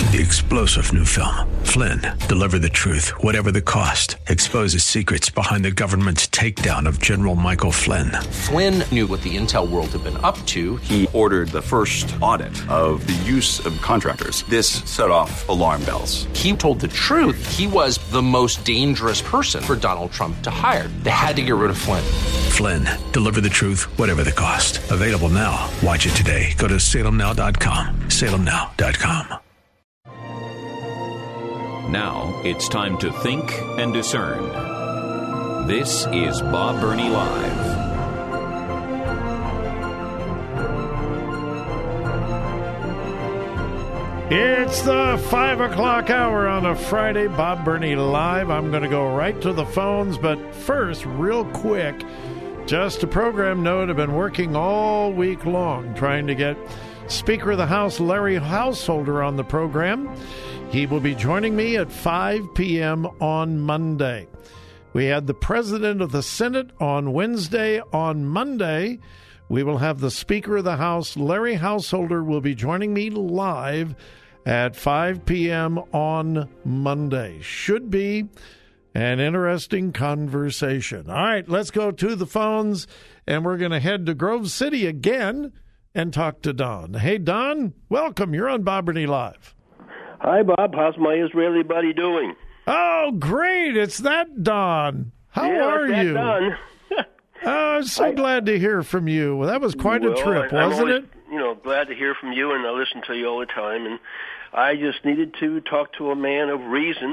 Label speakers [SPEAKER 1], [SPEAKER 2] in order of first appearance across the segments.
[SPEAKER 1] The explosive new film, Flynn, deliver the truth, whatever the cost, exposes secrets behind the government's takedown of General Michael Flynn.
[SPEAKER 2] Flynn knew what the intel world had been up to.
[SPEAKER 3] He ordered the first audit of the use of contractors. This set off alarm bells.
[SPEAKER 2] He told the truth. He was the most dangerous person for Donald Trump to hire. They had to get rid of Flynn.
[SPEAKER 1] Flynn, deliver the truth, whatever the cost. Available now. Watch it today. Go to salemnow.com. salemnow.com.
[SPEAKER 4] Now it's time to think and discern. This is Bob Burney Live.
[SPEAKER 5] It's the 5 o'clock hour on a Friday. Bob Burney Live. I'm going to go right to the phones, but first, real quick, just a program note. I've been working all week long trying to get Speaker of the House Larry Householder on the program. He will be joining me at 5 p.m. on Monday. We had the President of the Senate on Wednesday. On Monday, we will have the Speaker of the House, Larry Householder, will be joining me live at 5 p.m. on Monday. Should be an interesting conversation. All right, let's go to the phones, and we're going to head to Grove City again and talk to Don. Hey, Don, welcome. You're on Bob Burney Live.
[SPEAKER 6] Hi, Bob. How's my Israeli buddy doing?
[SPEAKER 5] Oh, great. It's that Don. How are you?
[SPEAKER 6] Don.
[SPEAKER 5] I'm so glad to hear from you. Well, that was quite a trip, wasn't it?
[SPEAKER 6] Glad to hear from you, and I listen to you all the time. And I just needed to talk to a man of reason.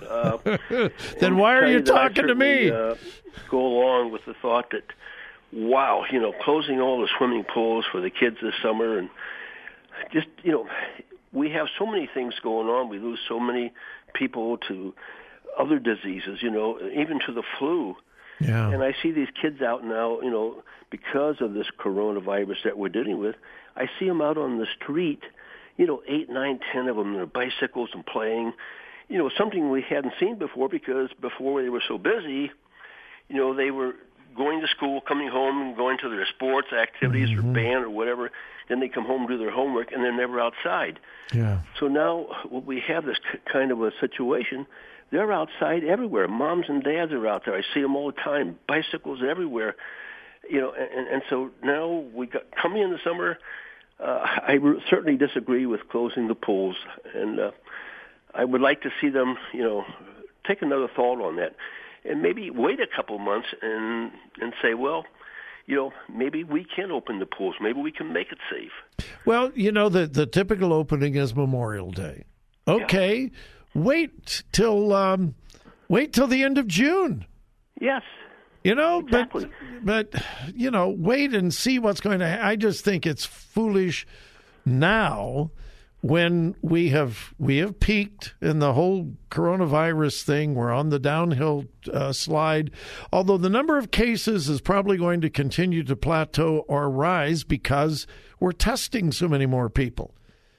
[SPEAKER 5] Then why are you talking to me?
[SPEAKER 6] Go along with the thought that, wow, closing all the swimming pools for the kids this summer, and just, we have so many things going on. We lose so many people to other diseases, even to the flu.
[SPEAKER 5] Yeah.
[SPEAKER 6] And I see these kids out now, because of this coronavirus that we're dealing with. I see them out on the street, 8, 9, 10 of them on their bicycles and playing, something we hadn't seen before, because before they were so busy, they were going to school, coming home, and going to their sports activities or band or whatever. Then they come home, do their homework, and they're never outside.
[SPEAKER 5] Yeah.
[SPEAKER 6] So now we have this kind of a situation. They're outside everywhere. Moms and dads are out there. I see them all the time. Bicycles everywhere. And so now we got coming in the summer. I certainly disagree with closing the pools, and I would like to see them, take another thought on that, and maybe wait a couple months and say, well, maybe we can open the pools. Maybe we can make it safe.
[SPEAKER 5] Well, the typical opening is Memorial Day. Okay, yeah. Wait till the end of June.
[SPEAKER 6] Yes. Exactly.
[SPEAKER 5] But wait and see what's going to happen. I just think it's foolish now when we have peaked in the whole coronavirus thing. We're on the downhill slide, although the number of cases is probably going to continue to plateau or rise because we're testing so many more people.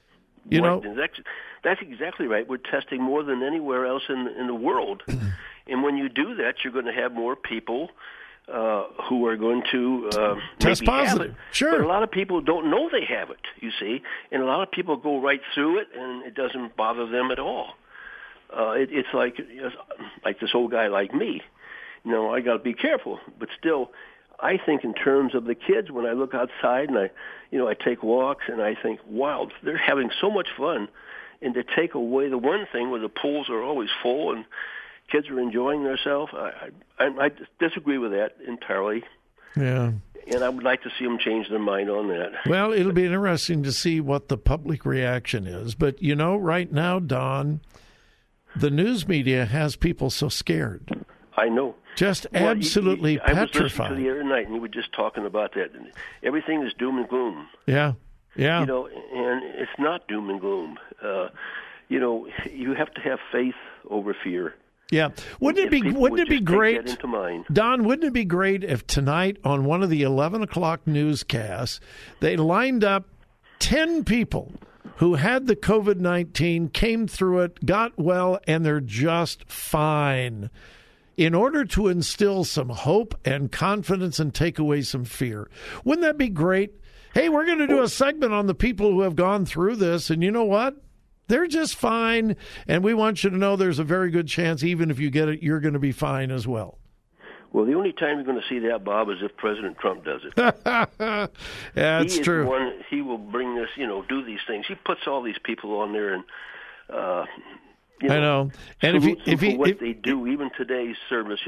[SPEAKER 6] That's exactly right. We're testing more than anywhere else in the world. And when you do that, you're going to have more people who are going to
[SPEAKER 5] test positive.
[SPEAKER 6] Have it.
[SPEAKER 5] Sure.
[SPEAKER 6] But a lot of people don't know they have it, you see. And a lot of people go right through it, and it doesn't bother them at all. It's like this old guy like me. I got to be careful. But still, I think in terms of the kids, when I look outside and I take walks, and I think, wow, they're having so much fun. And to take away the one thing where the pools are always full and kids are enjoying themselves, I disagree with that entirely.
[SPEAKER 5] Yeah.
[SPEAKER 6] And I would like to see them change their mind on that.
[SPEAKER 5] Well, it'll be interesting to see what the public reaction is. But, right now, Don, the news media has people so scared.
[SPEAKER 6] I know.
[SPEAKER 5] Just absolutely petrified.
[SPEAKER 6] I was listening to the other night, and you were just talking about that. Everything is doom and gloom.
[SPEAKER 5] Yeah. Yeah.
[SPEAKER 6] And it's not doom and gloom. You have to have faith over fear.
[SPEAKER 5] Yeah. Wouldn't it be great,
[SPEAKER 6] take that into mind.
[SPEAKER 5] Don, wouldn't it be great if tonight on one of the 11 o'clock newscasts, they lined up 10 people who had the COVID-19, came through it, got well, and they're just fine, in order to instill some hope and confidence and take away some fear? Wouldn't that be great? Hey, we're going to do a segment on the people who have gone through this, and you know what? They're just fine, and we want you to know there's a very good chance, even if you get it, you're going to be fine as well.
[SPEAKER 6] Well, the only time you're going to see that, Bob, is if President Trump does it.
[SPEAKER 5] That's true.
[SPEAKER 6] He will bring this, do these things. He puts all these people on there, and
[SPEAKER 5] I know. And
[SPEAKER 6] they do, even today's service,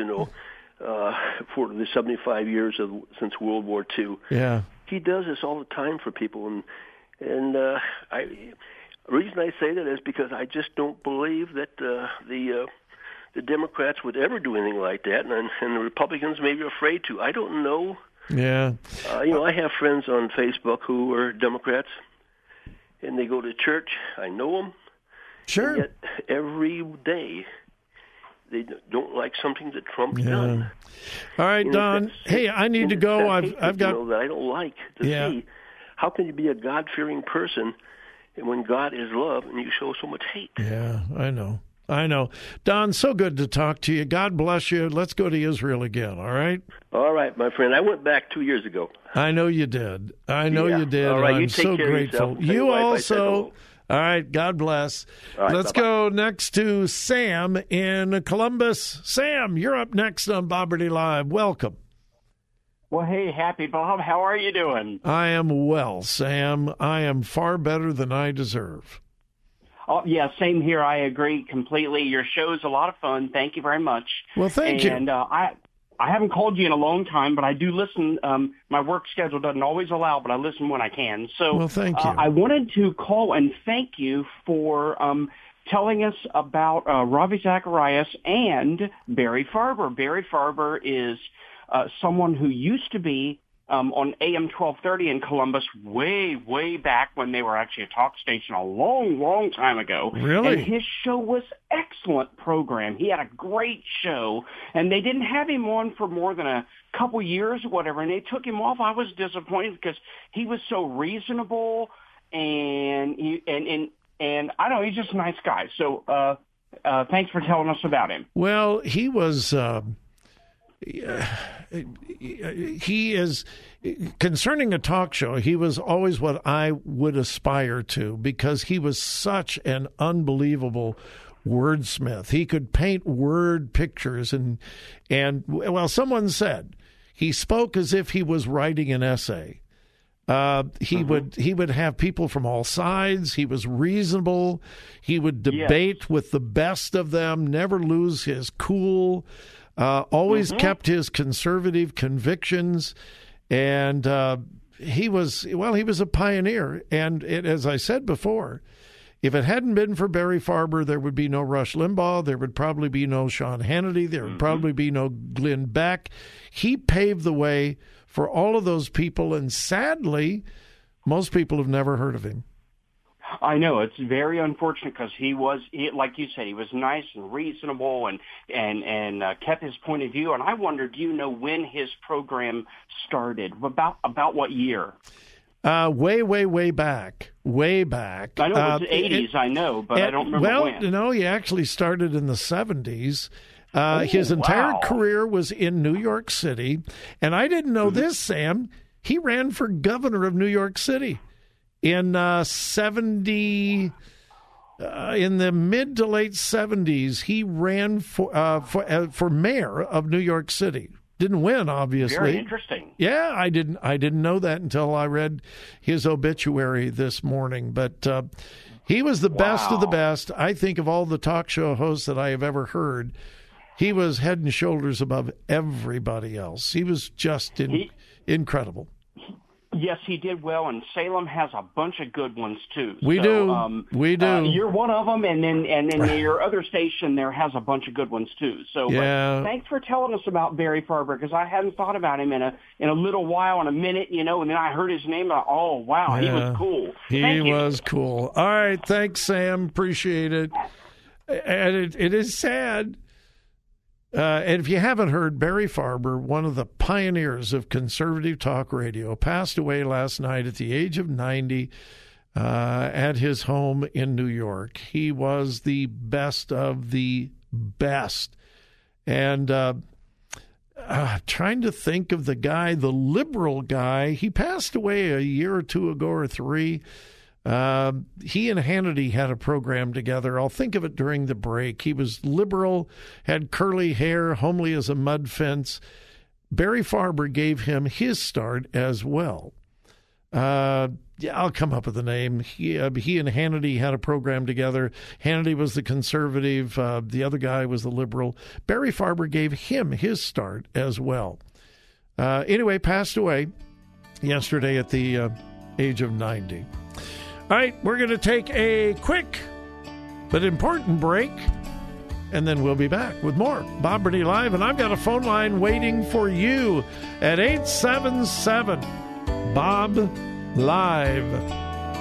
[SPEAKER 6] for the 75 years since World War II.
[SPEAKER 5] Yeah,
[SPEAKER 6] he does this all the time for people, and the reason I say that is because I just don't believe that the Democrats would ever do anything like that, and the Republicans may be afraid to. I don't know.
[SPEAKER 5] Yeah.
[SPEAKER 6] I have friends on Facebook who are Democrats, and they go to church. I know them.
[SPEAKER 5] Sure.
[SPEAKER 6] And yet every day they don't like something that Trump's done.
[SPEAKER 5] All right, Don. Hey, I need to go. I've got
[SPEAKER 6] that I don't like to see. How can you be a God-fearing person when God is love and you show so much hate?
[SPEAKER 5] Yeah, I know. Don, so good to talk to you. God bless you. Let's go to Israel again, all right?
[SPEAKER 6] All right, my friend. I went back 2 years ago.
[SPEAKER 5] I know you did. You did.
[SPEAKER 6] All right,
[SPEAKER 5] I'm
[SPEAKER 6] you take
[SPEAKER 5] so
[SPEAKER 6] care
[SPEAKER 5] grateful.
[SPEAKER 6] Of yourself.
[SPEAKER 5] You also. All right, God bless.
[SPEAKER 6] All right,
[SPEAKER 5] let's go next to Sam in Columbus. Sam, you're up next on Bob Burney Live. Welcome.
[SPEAKER 7] Well, hey, happy Bob. How are you doing?
[SPEAKER 5] I am well, Sam. I am far better than I deserve.
[SPEAKER 7] Oh, yeah, same here. I agree completely. Your show's a lot of fun. Thank you very much.
[SPEAKER 5] Well, thank you.
[SPEAKER 7] And I haven't called you in a long time, but I do listen. My work schedule doesn't always allow, but I listen when I can. So,
[SPEAKER 5] well, thank you.
[SPEAKER 7] I wanted to call and thank you for telling us about Ravi Zacharias and Barry Farber. Barry Farber is someone who used to be on AM 1230 in Columbus way back when they were actually a talk station a long time ago.
[SPEAKER 5] Really?
[SPEAKER 7] And his show was excellent program. He had a great show, and they didn't have him on for more than a couple years or whatever, and they took him off. I was disappointed because he was so reasonable, and I don't know, he's just a nice guy. So thanks for telling us about him.
[SPEAKER 5] Well, he was... he is, concerning a talk show, he was always what I would aspire to, because he was such an unbelievable wordsmith. He could paint word pictures, and well, someone said he spoke as if he was writing an essay. He would have people from all sides. He was reasonable. He would debate with the best of them, never lose his cool. Always kept his conservative convictions, and he was a pioneer. And as I said before, if it hadn't been for Barry Farber, there would be no Rush Limbaugh. There would probably be no Sean Hannity. There would probably be no Glenn Beck. He paved the way for all of those people, and sadly, most people have never heard of him.
[SPEAKER 7] I know, it's very unfortunate because he like you said, he was nice and reasonable and kept his point of view. And I wonder, do you know when his program started? About what year?
[SPEAKER 5] Way back. Way back.
[SPEAKER 7] I know it was the 80s, I know, but I don't remember when.
[SPEAKER 5] Well, no, he actually started in the 70s. His entire career was in New York City. And I didn't know this, Sam. He ran for governor of New York City. In in the mid to late 70s, he ran for mayor of New York City. Didn't win, obviously.
[SPEAKER 7] Very interesting.
[SPEAKER 5] Yeah, I didn't know that until I read his obituary this morning. But he was the best of the best. I think of all the talk show hosts that I have ever heard, he was head and shoulders above everybody else. He was just incredible.
[SPEAKER 7] Yes, he did well, and Salem has a bunch of good ones too.
[SPEAKER 5] We do.
[SPEAKER 7] You're one of them, and then your other station there has a bunch of good ones too. So, but thanks for telling us about Barry Farber, because I hadn't thought about him in a little while, in a minute, and then I heard his name. He was cool.
[SPEAKER 5] He was cool. All right, thanks, Sam. Appreciate it. And it is sad. And if you haven't heard, Barry Farber, one of the pioneers of conservative talk radio, passed away last night at the age of 90 at his home in New York. He was the best of the best. And trying to think of the guy, the liberal guy. He passed away a year or two ago or three. He and Hannity had a program together. I'll think of it during the break. He was liberal, had curly hair, homely as a mud fence. Barry Farber gave him his start as well. I'll come up with the name. He and Hannity had a program together. Hannity was the conservative. The other guy was the liberal. Barry Farber gave him his start as well. Anyway, passed away yesterday at the age of 90. All right, we're going to take a quick but important break, and then we'll be back with more Bob Burney Live. And I've got a phone line waiting for you at 877-BOB-LIVE.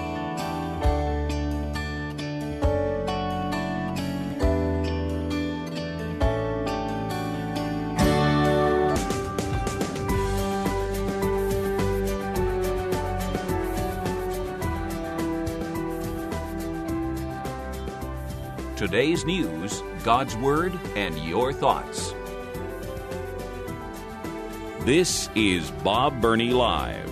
[SPEAKER 4] Today's news, God's Word, and your thoughts. This is Bob Burney Live.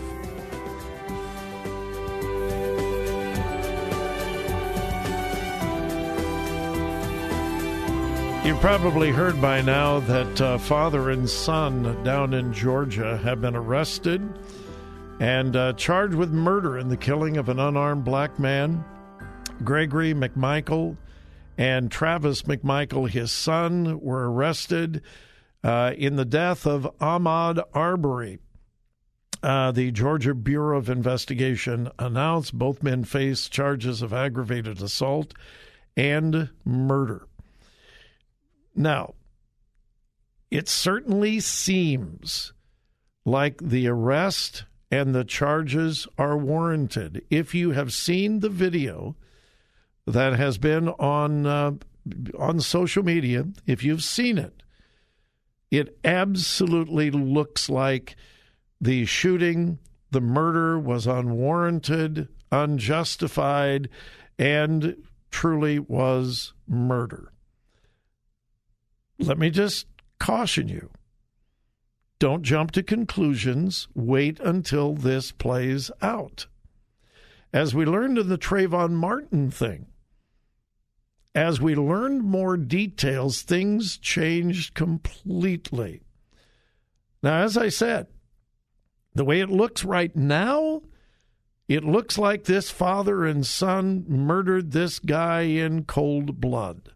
[SPEAKER 5] You've probably heard by now that father and son down in Georgia have been arrested and charged with murder in the killing of an unarmed black man. Gregory McMichael and Travis McMichael, his son, were arrested in the death of Ahmaud Arbery. The Georgia Bureau of Investigation announced both men face charges of aggravated assault and murder. Now, it certainly seems like the arrest and the charges are warranted. If you have seen the video that has been on social media, if you've seen it, it absolutely looks like the shooting, the murder was unwarranted, unjustified, and truly was murder. Let me just caution you. Don't jump to conclusions. Wait until this plays out. As we learned in the Trayvon Martin thing, as we learned more details, things changed completely. Now, as I said, the way it looks right now, it looks like this father and son murdered this guy in cold blood.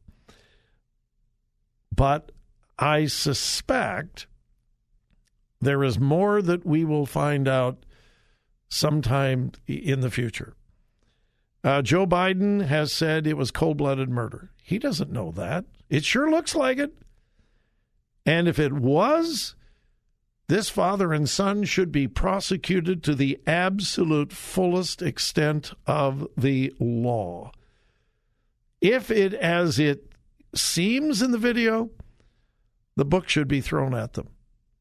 [SPEAKER 5] But I suspect there is more that we will find out sometime in the future. Joe Biden has said it was cold-blooded murder. He doesn't know that. It sure looks like it. And if it was, this father and son should be prosecuted to the absolute fullest extent of the law. If it, as it seems in the video, the book should be thrown at them.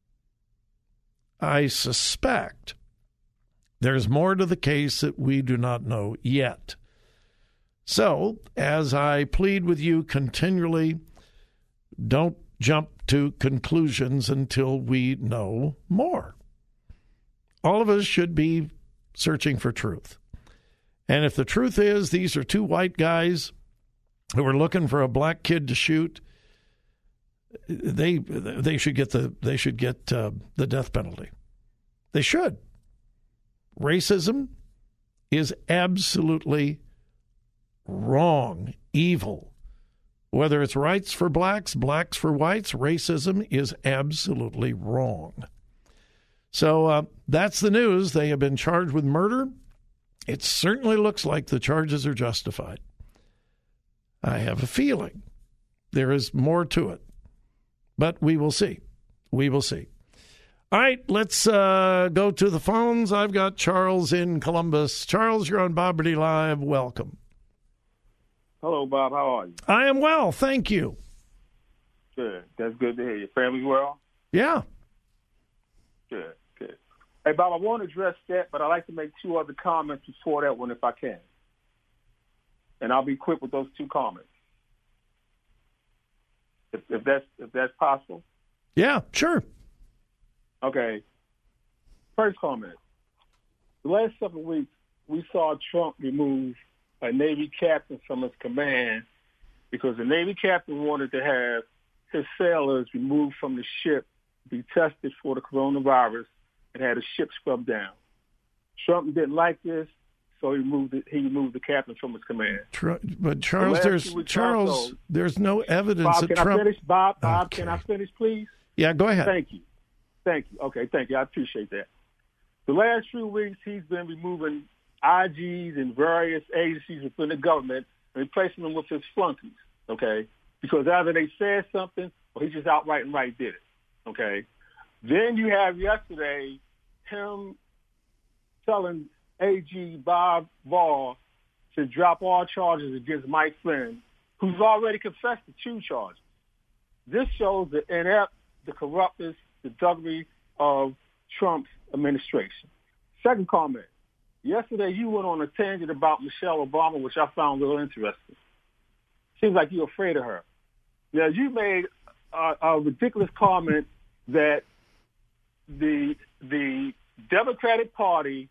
[SPEAKER 5] I suspect there's more to the case that we do not know yet. So, as I plead with you continually, don't jump to conclusions until we know more. All of us should be searching for truth. And if the truth is these are two white guys who were looking for a black kid to shoot, they should get the death penalty. They should. Racism is absolutely wrong, evil. Whether it's rights for blacks, blacks for whites, racism is absolutely wrong. So that's the news. They have been charged with murder. It certainly looks like the charges are justified. I have a feeling there is more to it, but we will see. We will see. All right, let's go to the phones. I've got Charles in Columbus. Charles, you're on Bob Burney Live. Welcome.
[SPEAKER 8] Hello, Bob. How are you?
[SPEAKER 5] I am well, thank you.
[SPEAKER 8] Good. That's good to hear. Your family's well?
[SPEAKER 5] Yeah.
[SPEAKER 8] Good, good. Hey, Bob, I want to address that, but I'd like to make two other comments before that one if I can. And I'll be quick with those two comments. If that's possible?
[SPEAKER 5] Yeah, sure.
[SPEAKER 8] Okay. First comment. The last several weeks, we saw Trump remove a Navy captain from his command because the Navy captain wanted to have his sailors removed from the ship, be tested for the coronavirus, and had a ship scrubbed down. Trump didn't like this, so he removed the captain from his command.
[SPEAKER 5] But Charles, there's no evidence that Trump...
[SPEAKER 8] Bob,
[SPEAKER 5] okay.
[SPEAKER 8] Can I finish, please?
[SPEAKER 5] Yeah, go ahead.
[SPEAKER 8] Thank you. Okay, thank you. I appreciate that. The last few weeks, he's been removing IGs and various agencies within the government and replacing them with his flunkies, okay? Because either they said something or he just outright did it, okay? Then you have yesterday him telling AG Bob Barr to drop all charges against Mike Flynn, who's already confessed to 2 charges. This shows the inept, the corruptness, the thuggery of Trump's administration. Second comment. Yesterday you went on a tangent about Michelle Obama, which I found real interesting. Seems like you're afraid of her. Now, you made a ridiculous comment that the Democratic Party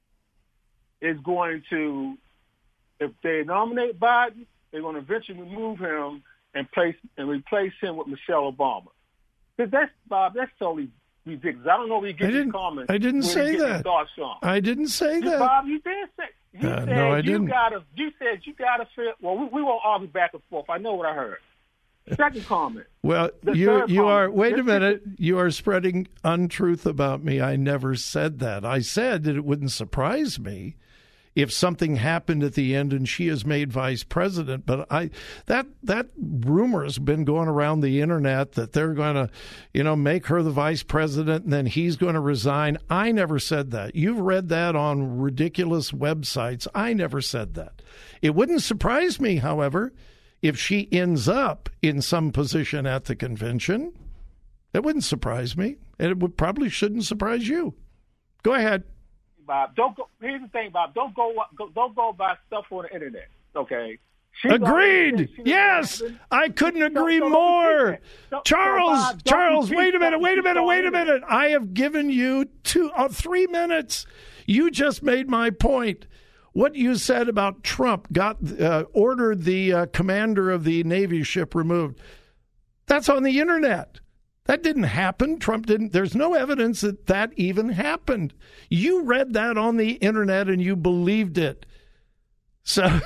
[SPEAKER 8] is going to, if they nominate Biden, they're going to eventually remove him and replace him with Michelle Obama. That's totally ridiculous. I don't know where you get these comments.
[SPEAKER 5] I didn't say that. I didn't say that.
[SPEAKER 8] Bob, you did say.
[SPEAKER 5] No, I didn't.
[SPEAKER 8] You said you gotta feel. Well, we won't argue back and forth. I know what I heard. Second comment.
[SPEAKER 5] Well, you are. Wait a minute. You are spreading untruth about me. I never said that. I said that it wouldn't surprise me if something happened at the end and she is made vice president. But that rumor has been going around the internet that they're going to, make her the vice president and then he's going to resign. I never said that. You've read that on ridiculous websites. I never said that. It wouldn't surprise me, however, if she ends up in some position at the convention. That wouldn't surprise me, and it probably shouldn't surprise you. Go ahead.
[SPEAKER 8] Bob, don't go. Here's the thing, Bob. Don't go by stuff on the internet. Okay.
[SPEAKER 5] Agreed. Yes, I couldn't agree more. Charles, wait a minute. I have given you 3 minutes. You just made my point. What you said about Trump ordered the commander of the Navy ship removed. That's on the internet. That didn't happen. Trump didn't. There's no evidence that even happened. You read that on the internet and you believed it. So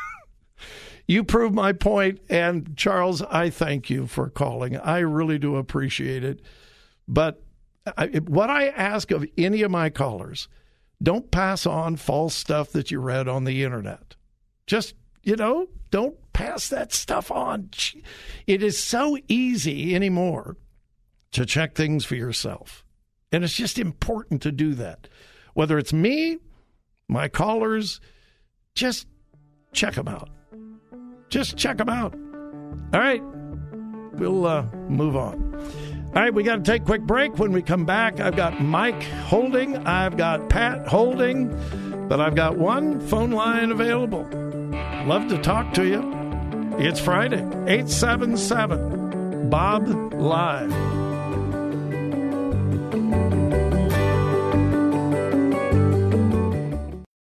[SPEAKER 5] you proved my point. And Charles, I thank you for calling. I really do appreciate it. But what I ask of any of my callers, don't pass on false stuff that you read on the internet. Just, don't pass that stuff on. It is so easy anymore to check things for yourself. And it's just important to do that. Whether it's me, my callers, just check them out. Just check them out. All right. We'll move on. All right, we got to take a quick break. When we come back, I've got Mike holding. I've got Pat holding. But I've got one phone line available. Love to talk to you. It's Friday, 877 Bob Live.